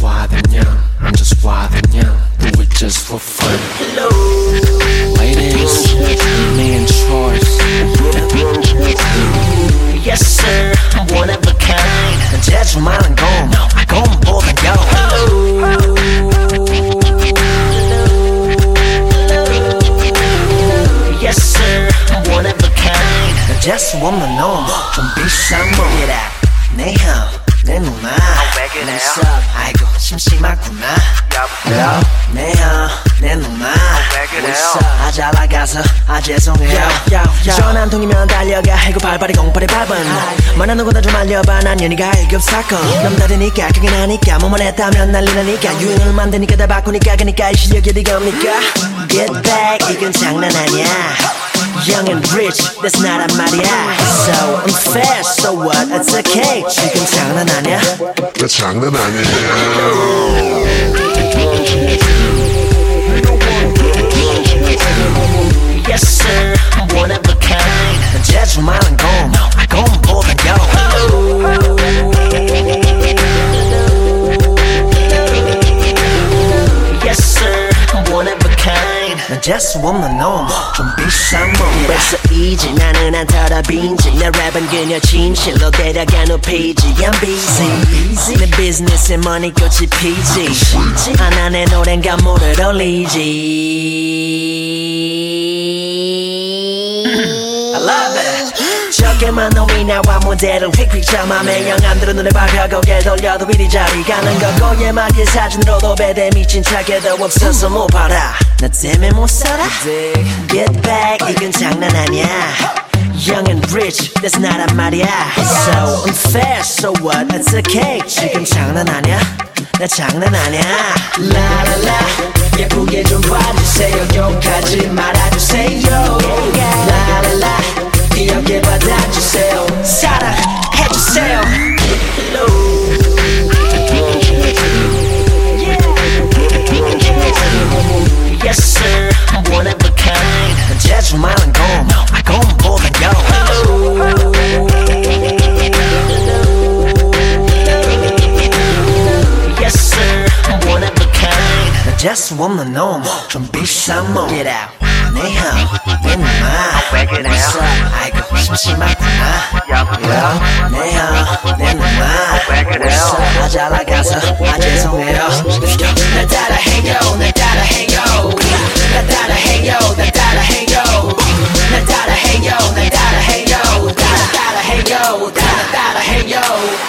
wild and young. I'm just wild and young. Do it just for fun. Hello, ladies, me and Choice. yes sir, I'm one of a kind. 재주 많은 곰보단 요. Yes sir, I'm one of a kind. 재수 없는 놈, 좀 비싼 몸. 내 형, 내 누나. What's up? 아이고 심심하구나. Hello, 내 형, 내 누나. What's up? 아 잘 나가서 죄송해요. 전화 한 통이면 달려가 해고 발발이 공팔이 밟은 만난 누구나 좀 알려봐. 난 연희가 1급 사건. 남다르니까 그게 나니까 뭐만 했다면 난리 나니까 유행을 만드니까 다 바꾸니까 그니까 이 실력이 어디 갑니까. Get back 이건 장난 아니야. Young and rich, that's not a 말이야. So I'm fast, so what? It's okay. 지금 장난 아니야. 나 장난 아니야. Yes sir, I'm one of a kind. 재주 많은 곰보단 요. Yes sir, I'm one of a kind. 난 재수 없는 놈, 좀 비싼 몸. 벌써 이제 나는 안 털어빈지. 내 랩은 그녀 진실로 데려가 높이지. I'm busy. 내 비즈니스에 머니 꽃이 피지. 하나 내 노래는 감모를 올리지. I love it. 적게만 놈이 나와 모델을 휙휙 참아. 매형 안 들은 눈에 밟혀 고개 돌려도 이리 저리 가는 거고 예마게 사진으로도 배대 미친 차게도 없어서 못 봐라. 나 때문에 못 살아. Get back 이건 장난 아니야. Young and rich, that's not a 말이야. So I'm fast, so what? It's okay. 지금 장난 아니야. 나 장난 아니야. 라라라 예쁘게 좀 봐주세요. 욕하지 말아주세요. 라라라 귀엽게 받아주세요. 사랑해주세요. Yes sir, I'm one of a kind. 재주 많은 곰보단 요. Yes sir, I'm one of a kind. 재수 없는 놈, 좀 비싼 몸. Get out. 내 형, 내 누나. What's up? 아이고 심심하구나. 내 형, 내 누나. What's up? 아 잘 나가서 죄송해요. 날 따라해요, 날 따라해요. 날 따라해요, 날 따라해요. 날 따라해요, 날 따라해요. 따라해요, 따라해요.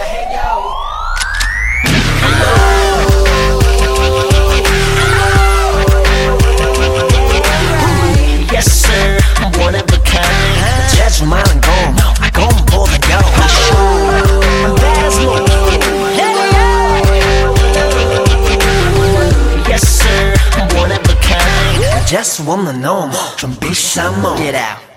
Yes sir, I'm one of a kind. 재주 많은 곰보단 요. I'm bad as fuck. Yes sir, I'm one of a kind. 재수 없는 놈, 좀 비싼 몸. Get out.